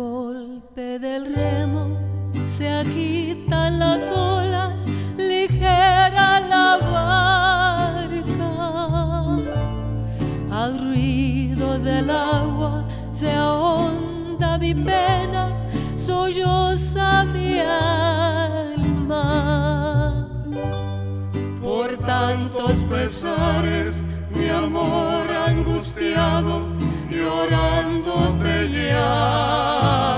golpe del remo se agitan las olas, ligera la barca. Al ruido del agua se ahonda mi pena, solloza mi alma. Por tantos pesares, mi amor angustiado, llorando te llama.